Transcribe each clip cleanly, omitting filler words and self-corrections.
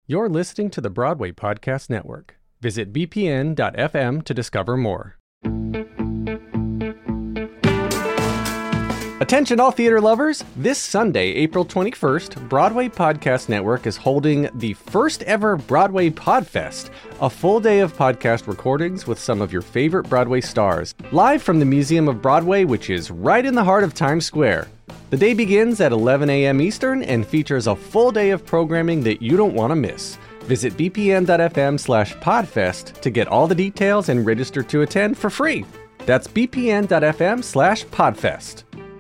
You're listening to the Broadway Podcast Network. Visit bpn.fm to discover more. Attention all theater lovers! This Sunday, April 21st, Broadway Podcast Network is holding the first ever Broadway Podfest, a full day of podcast recordings with some of your favorite Broadway stars, live from the Museum of Broadway, which is right in the heart of Times Square. The day begins at 11 a.m. Eastern and features a full day of programming that you don't want to miss. Visit bpn.fm/podfest to get all the details and register to attend for free. That's bpn.fm/podfest.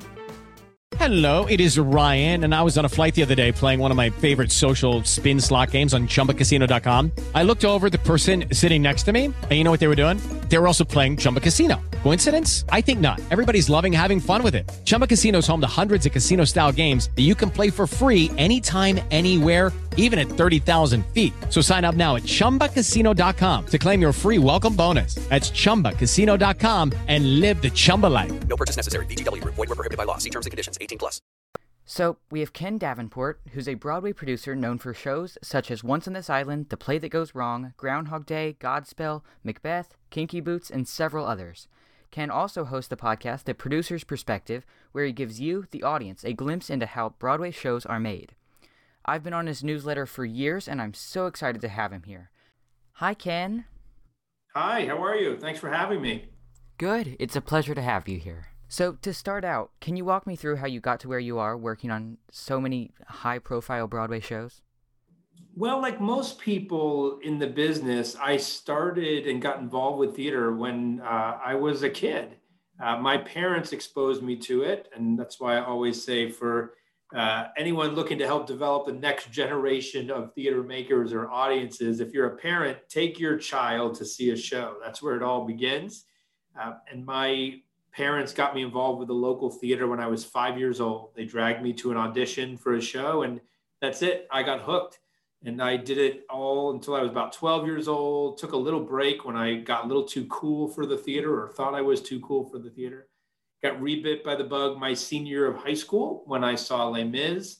Hello, it is Ryan, and I was on a flight the other day playing one of my favorite social spin slot games on ChumbaCasino.com. I looked over at the person sitting next to me, and you know what they were doing? They were also playing Chumba Casino. Coincidence? I think not. Everybody's loving having fun with it. Chumba Casino is home to hundreds of casino-style games that you can play for free anytime, anywhere, even at 30,000 feet. So sign up now at ChumbaCasino.com to claim your free welcome bonus. That's ChumbaCasino.com and live the Chumba life. No purchase necessary. VGW. Void where prohibited by law. See terms and conditions. 18+. So, we have Ken Davenport, who's a Broadway producer known for shows such as Once on This Island, The Play That Goes Wrong, Groundhog Day, Godspell, Macbeth, Kinky Boots, and several others. Ken also hosts the podcast The Producer's Perspective, where he gives you, the audience, a glimpse into how Broadway shows are made. I've been on his newsletter for years, and I'm so excited to have him here. Hi, Ken. Hi, how are you? Thanks for having me. Good. It's a pleasure to have you here. So, to start out, can you walk me through how you got to where you are working on so many high-profile Broadway shows? Well, like most people in the business, I started and got involved with theater when I was a kid. My parents exposed me to it, and that's why I always say for anyone looking to help develop the next generation of theater makers or audiences, if you're a parent, take your child to see a show. That's where it all begins. And my parents got me involved with the local theater when I was 5 years old. They dragged me to an audition for a show, and that's it. I got hooked. And I did it all until I was about 12 years old, took a little break when I got a little too cool for the theater or thought I was too cool for the theater. Got rebit by the bug my senior year of high school when I saw Les Mis.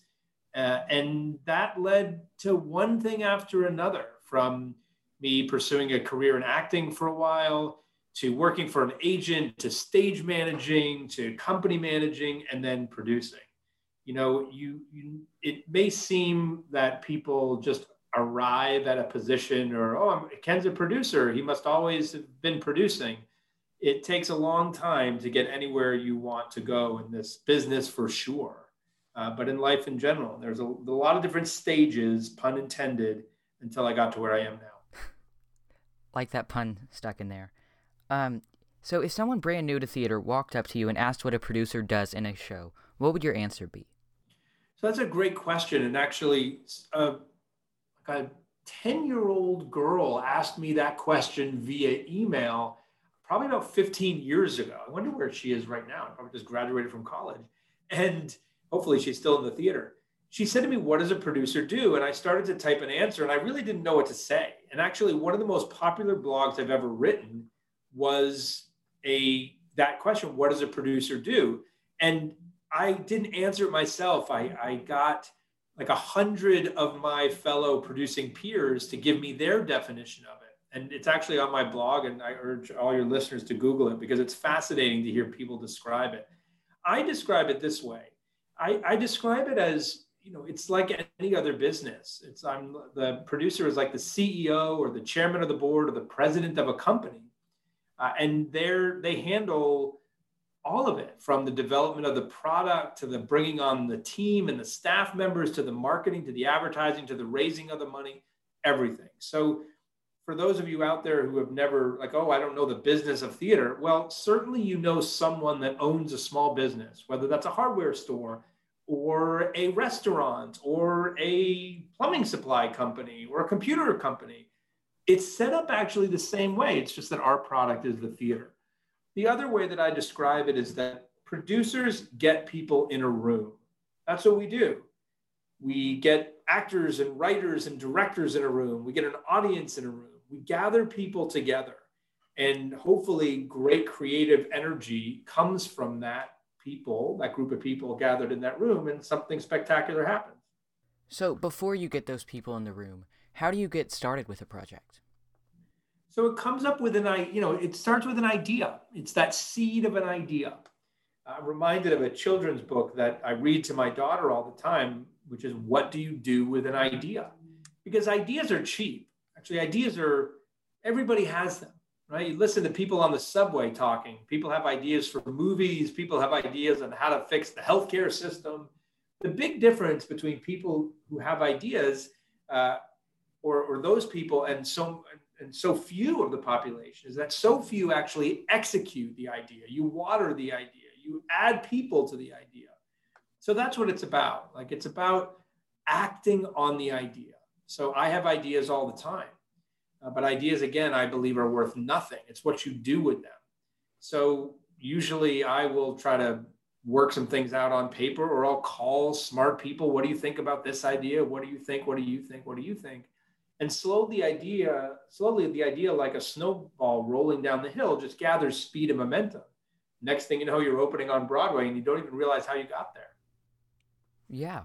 And that led to one thing after another, from me pursuing a career in acting for a while, to working for an agent, to stage managing, to company managing, and then producing. You know, it may seem that people just arrive at a position or, Ken's a producer, he must always have been producing. It takes a long time to get anywhere you want to go in this business for sure. But in life in general, there's a lot of different stages, pun intended, until I got to where I am now. Like that pun stuck in there. So if someone brand new to theater walked up to you and asked what a producer does in a show, what would your answer be? So that's a great question. And actually, a 10-year-old girl asked me that question via email probably about 15 years ago. I wonder where she is right now. Probably just graduated from college. And hopefully she's still in the theater. She said to me, what does a producer do? And I started to type an answer, and I really didn't know what to say. And actually, one of the most popular blogs I've ever written was that question, what does a producer do? And I didn't answer it myself. I got like 100 of my fellow producing peers to give me their definition of it. And it's actually on my blog, and I urge all your listeners to Google it because it's fascinating to hear people describe it. I describe it this way. I describe it as, it's like any other business. The producer is like the CEO or the chairman of the board or the president of a company. And they handle all of it, from the development of the product to the bringing on the team and the staff members to the marketing to the advertising to the raising of the money, everything. So for those of you out there who have never I don't know the business of theater, well, certainly you know someone that owns a small business, whether that's a hardware store or a restaurant or a plumbing supply company or a computer company. It's set up actually the same way. It's just that our product is the theater. The other way that I describe it is that producers get people in a room. That's what we do. We get actors and writers and directors in a room. We get an audience in a room. We gather people together. And hopefully great creative energy comes from that group of people gathered in that room, and something spectacular happens. So before you get those people in the room, how do you get started with a project? So it comes up with it starts with an idea. It's that seed of an idea. I'm reminded of a children's book that I read to my daughter all the time, which is What Do You Do with an Idea? Because ideas are cheap. Actually, everybody has them, right? You listen to people on the subway talking. People have ideas for movies. People have ideas on how to fix the healthcare system. The big difference between people who have ideas or those people and so few of the population is that so few actually execute the idea. You water the idea. You add people to the idea. So that's what it's about. Like, it's about acting on the idea. So I have ideas all the time, but ideas, again, I believe are worth nothing. It's what you do with them. So usually I will try to work some things out on paper, or I'll call smart people. What do you think about this idea? What do you think? What do you think? What do you think? And slowly the idea, like a snowball rolling down the hill, just gathers speed and momentum. Next thing you know, you're opening on Broadway and you don't even realize how you got there. Yeah.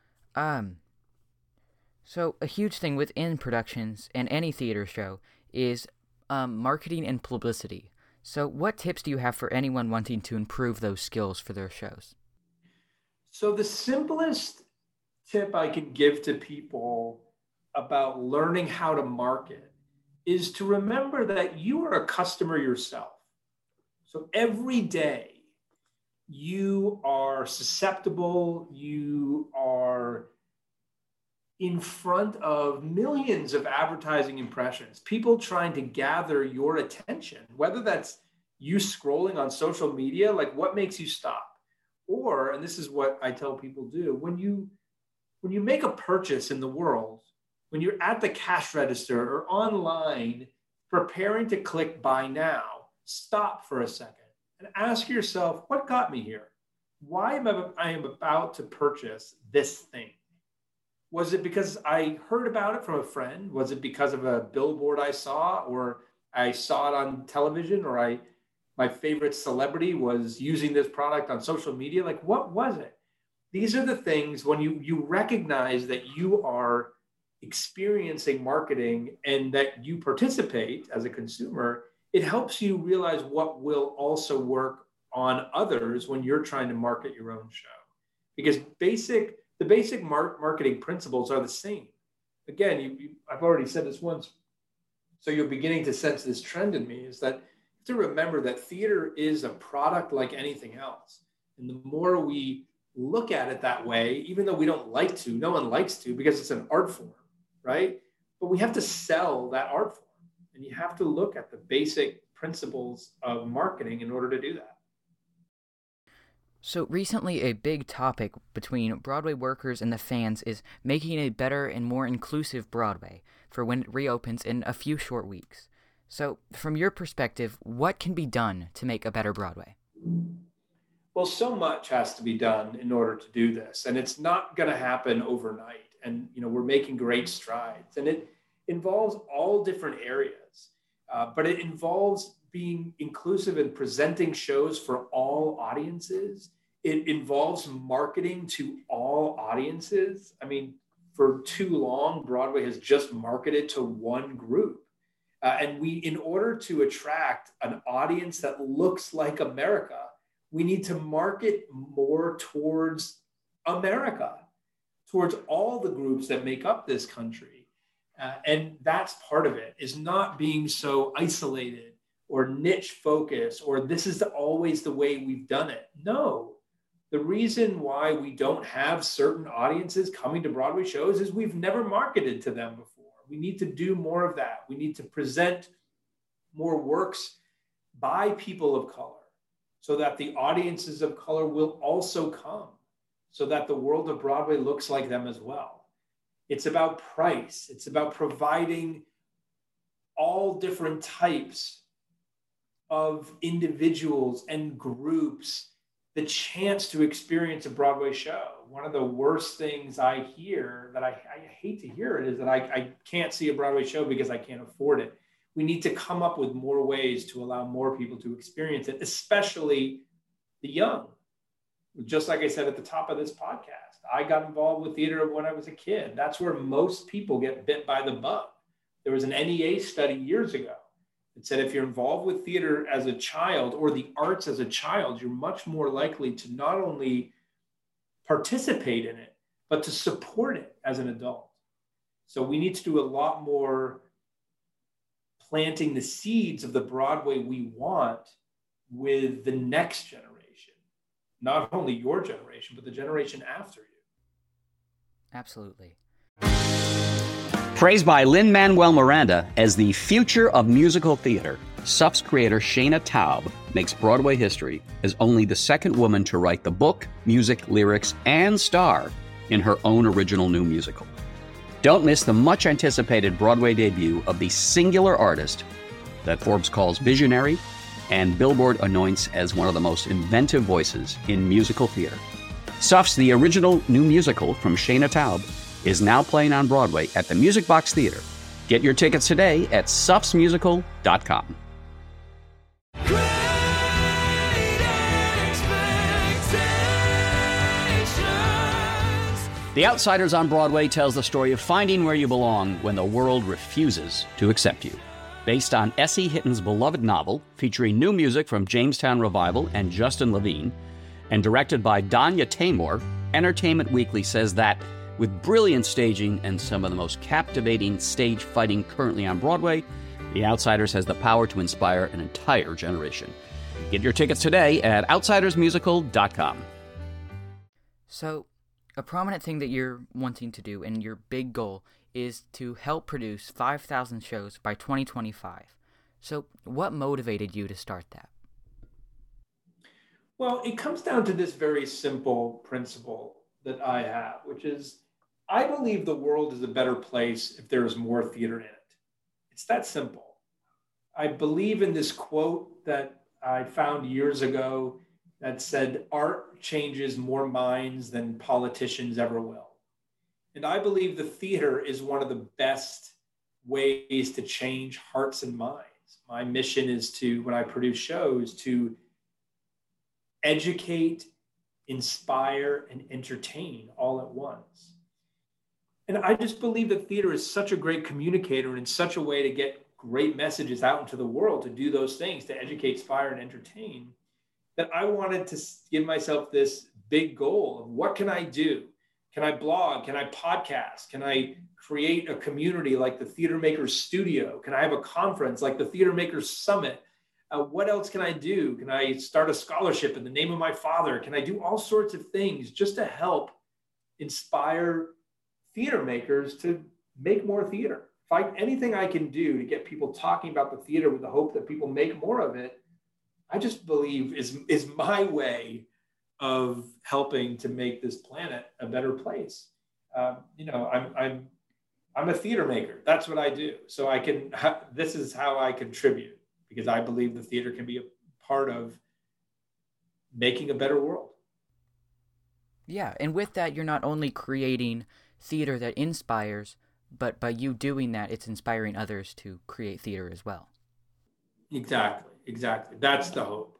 So a huge thing within productions and any theater show is marketing and publicity. So what tips do you have for anyone wanting to improve those skills for their shows? So the simplest tip I can give to people about learning how to market is to remember that you are a customer yourself. So every day you are susceptible, you are in front of millions of advertising impressions, people trying to gather your attention, whether that's you scrolling on social media, like what makes you stop? Or, and this is what I tell people do, when you make a purchase in the world, when you're at the cash register or online preparing to click buy now, stop for a second and ask yourself, what got me here? Why am I about to purchase this thing? Was it because I heard about it from a friend? Was it because of a billboard I saw, or I saw it on television, or my favorite celebrity was using this product on social media? Like, what was it? These are the things when you recognize that you are experiencing marketing and that you participate as a consumer, it helps you realize what will also work on others when you're trying to market your own show. Because the basic marketing principles are the same. Again, I've already said this once, so you're beginning to sense this trend in me, is that you have to remember that theater is a product like anything else. And the more we look at it that way, even though we don't like to, no one likes to, because it's an art form, right? But we have to sell that art form. And you have to look at the basic principles of marketing in order to do that. So recently, a big topic between Broadway workers and the fans is making a better and more inclusive Broadway for when it reopens in a few short weeks. So from your perspective, what can be done to make a better Broadway? Well, so much has to be done in order to do this, and it's not going to happen overnight. And we're making great strides, and it involves all different areas, but it involves being inclusive and presenting shows for all audiences. It involves marketing to all audiences. I mean, for too long, Broadway has just marketed to one group. And in order to attract an audience that looks like America, we need to market more towards America, towards all the groups that make up this country. And that's part of it, is not being so isolated or niche focused, or this is always the way we've done it. No, the reason why we don't have certain audiences coming to Broadway shows is we've never marketed to them before. We need to do more of that. We need to present more works by people of color so that the audiences of color will also come, so that the world of Broadway looks like them as well. It's about price. It's about providing all different types of individuals and groups the chance to experience a Broadway show. One of the worst things I hear, that I hate to hear it, is that I can't see a Broadway show because I can't afford it. We need to come up with more ways to allow more people to experience it, especially the young. Just like I said at the top of this podcast, I got involved with theater when I was a kid. That's where most people get bit by the bug. There was an NEA study years ago that said if you're involved with theater as a child or the arts as a child, you're much more likely to not only participate in it, but to support it as an adult. So we need to do a lot more planting the seeds of the Broadway we want with the next generation. Not only your generation, but the generation after you. Absolutely. Praised by Lin-Manuel Miranda as the future of musical theater, SUP's creator Shana Taub makes Broadway history as only the second woman to write the book, music, lyrics, and star in her own original new musical. Don't miss the much-anticipated Broadway debut of the singular artist that Forbes calls visionary and Billboard anoints as one of the most inventive voices in musical theater. SUP's The Original New Musical from Shana Taub is now playing on Broadway at the Music Box Theater. Get your tickets today at supsmusical.com. The Outsiders on Broadway tells the story of finding where you belong when the world refuses to accept you. Based on S.E. Hitton's beloved novel, featuring new music from Jamestown Revival and Justin Levine, and directed by Danya Taymor, Entertainment Weekly says that, with brilliant staging and some of the most captivating stage fighting currently on Broadway, The Outsiders has the power to inspire an entire generation. Get your tickets today at outsidersmusical.com. So, a prominent thing that you're wanting to do and your big goal is to help produce 5,000 shows by 2025. So what motivated you to start that? Well, it comes down to this very simple principle that I have, which is I believe the world is a better place if there is more theater in it. It's that simple. I believe in this quote that I found years ago that said, art changes more minds than politicians ever will. And I believe the theater is one of the best ways to change hearts and minds. My mission is to, when I produce shows, to educate, inspire, and entertain all at once. And I just believe that theater is such a great communicator and in such a way to get great messages out into the world, to do those things, to educate, inspire, and entertain, that I wanted to give myself this big goal of what can I do? Can I blog? Can I podcast? Can I create a community like the Theater Makers Studio? Can I have a conference like the Theater Makers Summit? What else can I do? Can I start a scholarship in the name of my father? Can I do all sorts of things just to help inspire theater makers to make more theater? Anything I can do to get people talking about the theater with the hope that people make more of it, I just believe is my way of helping to make this planet a better place. I'm a theater maker. That's what I do. So this is how I contribute, because I believe the theater can be a part of making a better world. Yeah, and with that, you're not only creating theater that inspires, but by you doing that, it's inspiring others to create theater as well. Exactly. That's the hope.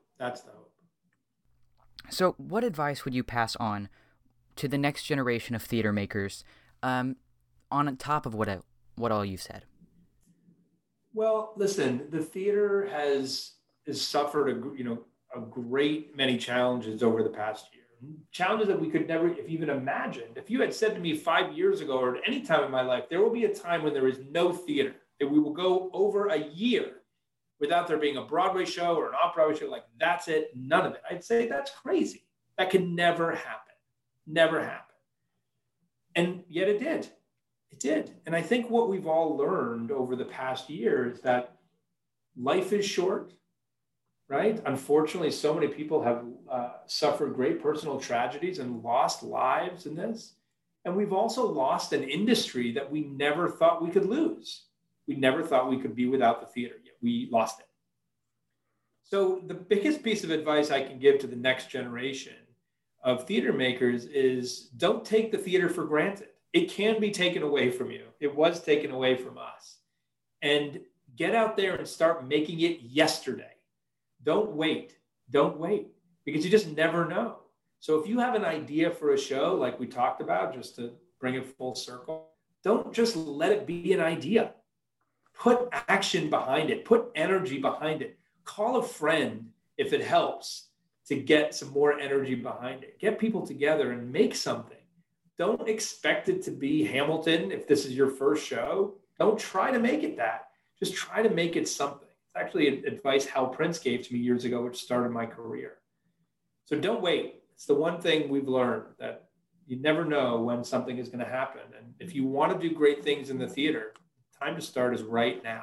So what advice would you pass on to the next generation of theater makers on top of what all you've said? Well, listen, the theater has suffered a great many challenges over the past year. Challenges that we could never have even imagined. If you had said to me 5 years ago or at any time in my life, there will be a time when there is no theater, that we will go over a year without there being a Broadway show or an off-Broadway show, like that's it, none of it. I'd say that's crazy. That could never happen. Never happen. And yet it did. It did. And I think what we've all learned over the past year is that life is short, right? Unfortunately, so many people have suffered great personal tragedies and lost lives in this. And we've also lost an industry that we never thought we could lose. We never thought we could be without the theater, yet we lost it. So the biggest piece of advice I can give to the next generation of theater makers is don't take the theater for granted. It can be taken away from you. It was taken away from us. And get out there and start making it yesterday. Don't wait, because you just never know. So if you have an idea for a show, like we talked about, just to bring it full circle, don't just let it be an idea. Put action behind it, put energy behind it. Call a friend if it helps to get some more energy behind it. Get people together and make something. Don't expect it to be Hamilton if this is your first show. Don't try to make it that. Just try to make it something. It's actually advice Hal Prince gave to me years ago, which started my career. So don't wait. It's the one thing we've learned, that you never know when something is going to happen. And if you want to do great things in the theater, time to start is right now.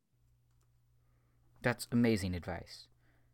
That's amazing advice.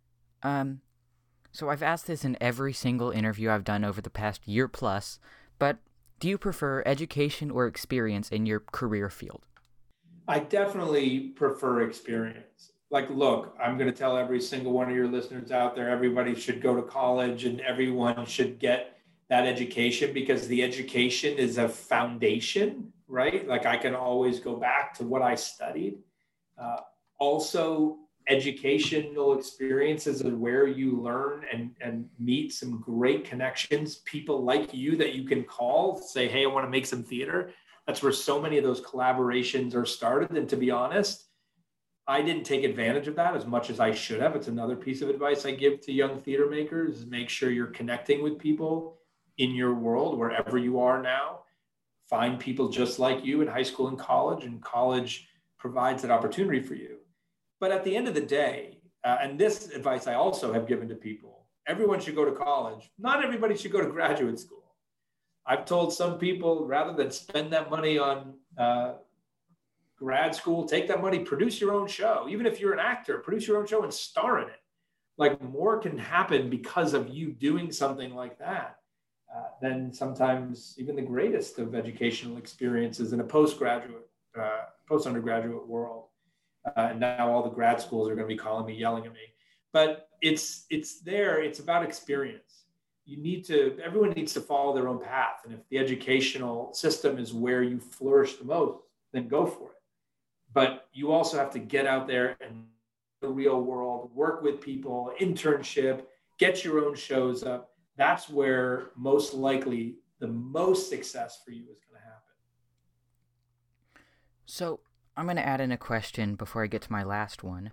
So I've asked this in every single interview I've done over the past year plus, but do you prefer education or experience in your career field? I definitely prefer experience. Like, look, I'm going to tell every single one of your listeners out there, everybody should go to college and everyone should get that education, because the education is a foundation, right? Like, I can always go back to what I studied. Also, educational experiences are where you learn and meet some great connections, people like you that you can call, say, hey, I want to make some theater. That's where so many of those collaborations are started. And to be honest, I didn't take advantage of that as much as I should have. It's another piece of advice I give to young theater makers, is make sure you're connecting with people in your world, wherever you are now. Find people just like you in high school and college provides that opportunity for you. But at the end of the day, and this advice I also have given to people, everyone should go to college. Not everybody should go to graduate school. I've told some people, rather than spend that money on grad school, take that money, produce your own show. Even if you're an actor, produce your own show and star in it. Like, more can happen because of you doing something like that than sometimes even the greatest of educational experiences in a post-undergraduate world. And now all the grad schools are going to be calling me, yelling at me. But it's there. It's about experience. Everyone needs to follow their own path. And if the educational system is where you flourish the most, then go for it. But you also have to get out there and the real world, work with people, internship, get your own shows up. That's where most likely the most success for you is going to happen. So I'm going to add in a question before I get to my last one.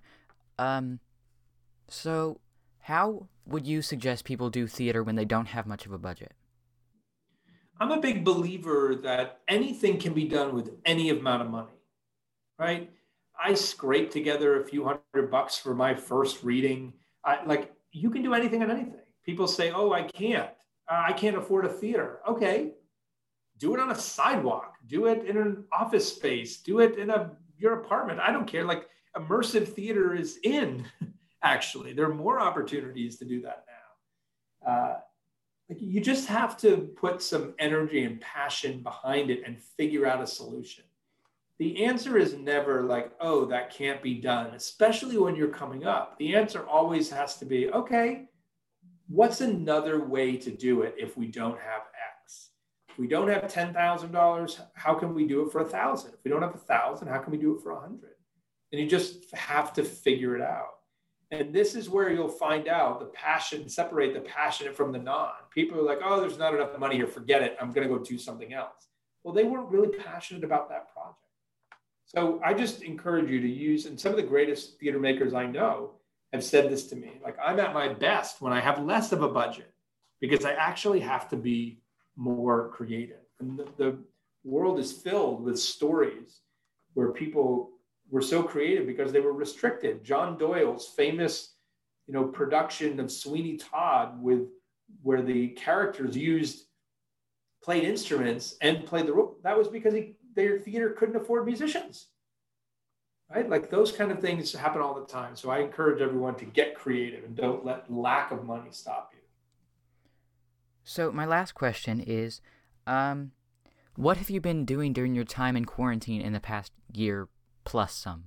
So how would you suggest people do theater when they don't have much of a budget? I'm a big believer that anything can be done with any amount of money, right? I scraped together a few $100 for my first reading. You can do anything and anything. People say, oh, I can't afford a theater. Okay, do it on a sidewalk, do it in an office space, do it in your apartment. I don't care. Like, immersive theater is in, actually. There are more opportunities to do that now. You just have to put some energy and passion behind it and figure out a solution. The answer is never like, oh, that can't be done, especially when you're coming up. The answer always has to be, okay, what's another way to do it if we don't have X? If we don't have $10,000, how can we do it for 1,000? If we don't have 1,000, how can we do it for 100? And you just have to figure it out. And this is where you'll find out the passion, separate the passionate from the non. People are like, oh, there's not enough money here, forget it, I'm going to go do something else. Well, they weren't really passionate about that project. So I just encourage you to use, and some of the greatest theater makers I know have said this to me, like, I'm at my best when I have less of a budget, because I actually have to be more creative. And the world is filled with stories where people were so creative because they were restricted. John Doyle's famous, production of Sweeney Todd, where the characters played instruments and played the role. That was because their theater couldn't afford musicians, right? Like, those kind of things happen all the time. So I encourage everyone to get creative and don't let lack of money stop you. So my last question is, what have you been doing during your time in quarantine in the past year plus some?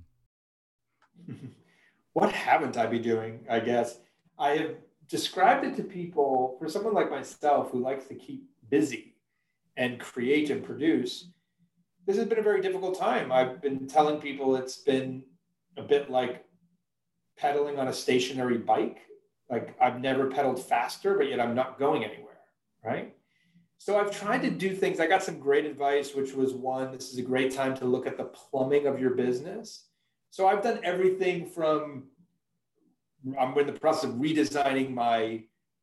What haven't I been doing, I guess? I have described it to people, for someone like myself who likes to keep busy and create and produce. This has been a very difficult time. I've been telling people it's been a bit like pedaling on a stationary bike. Like I've never pedaled faster, but yet I'm not going anywhere, right? So I've tried to do things. I got some great advice, which was one, this is a great time to look at the plumbing of your business. So I've done everything from, I'm in the process of redesigning my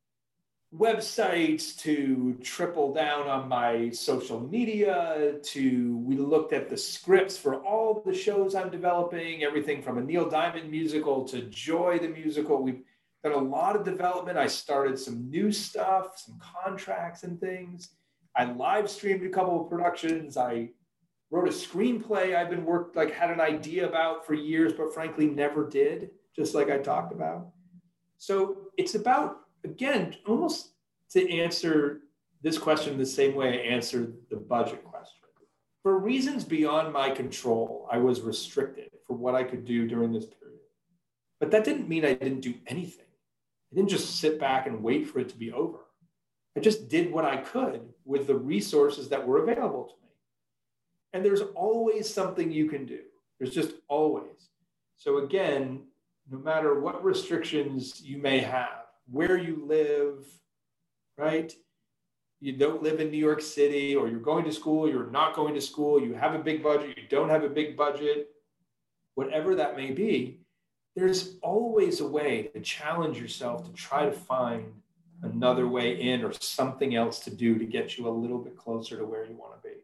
websites to triple down on my social media, to we looked at the scripts for all the shows I'm developing, everything from a Neil Diamond musical to Joy the musical. We've done a lot of development. I started some new stuff, some contracts and things. I live streamed a couple of productions. I wrote a screenplay I've been had an idea about for years, but frankly never did, just like I talked about. So it's about, again, almost to answer this question the same way I answered the budget question. For reasons beyond my control, I was restricted for what I could do during this period. But that didn't mean I didn't do anything. I didn't just sit back and wait for it to be over. I just did what I could with the resources that were available to me. And there's always something you can do. There's just always. So again, no matter what restrictions you may have, where you live, right? You don't live in New York City, or you're going to school, you're not going to school, you have a big budget, you don't have a big budget, whatever that may be, there's always a way to challenge yourself to try to find another way in or something else to do to get you a little bit closer to where you want to be.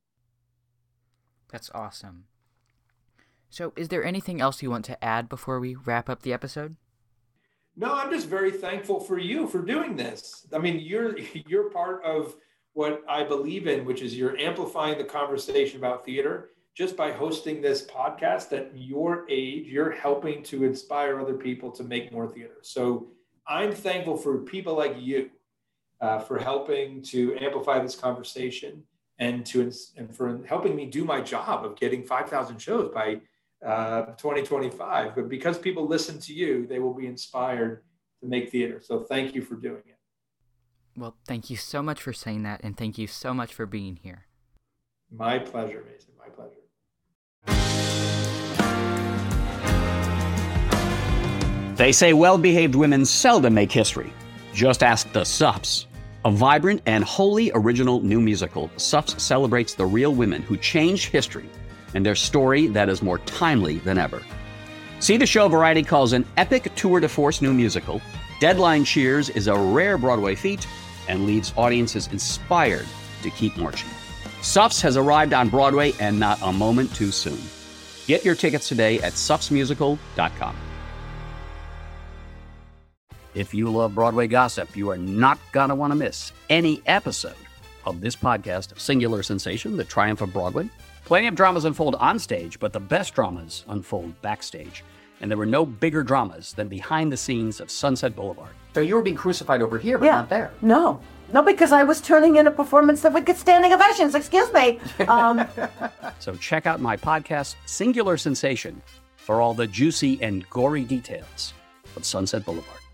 That's awesome. So is there anything else you want to add before we wrap up the episode? No, I'm just very thankful for you for doing this. I mean, you're part of what I believe in, which is you're amplifying the conversation about theater just by hosting this podcast. At your age, you're helping to inspire other people to make more theater. So I'm thankful for people like you for helping to amplify this conversation and for helping me do my job of getting 5,000 shows by 2025. But because people listen to you, they will be inspired to make theater. So thank you for doing it. Well, thank you so much for saying that, and thank you so much for being here. My pleasure, Mason. My pleasure. They say well-behaved women seldom make history. Just ask the Sups. A vibrant and wholly original new musical, Sups celebrates the real women who changed history and their story that is more timely than ever. See the show Variety calls an epic tour de force new musical. Deadline cheers is a rare Broadway feat and leaves audiences inspired to keep marching. Sups has arrived on Broadway, and not a moment too soon. Get your tickets today at supsmusical.com. If you love Broadway gossip, you are not going to want to miss any episode of this podcast, Singular Sensation, The Triumph of Broadway. Plenty of dramas unfold on stage, but the best dramas unfold backstage. And there were no bigger dramas than behind the scenes of Sunset Boulevard. So you were being crucified over here, but not there. No, because I was turning in a performance that would get standing ovations. Excuse me. So check out my podcast, Singular Sensation, for all the juicy and gory details of Sunset Boulevard.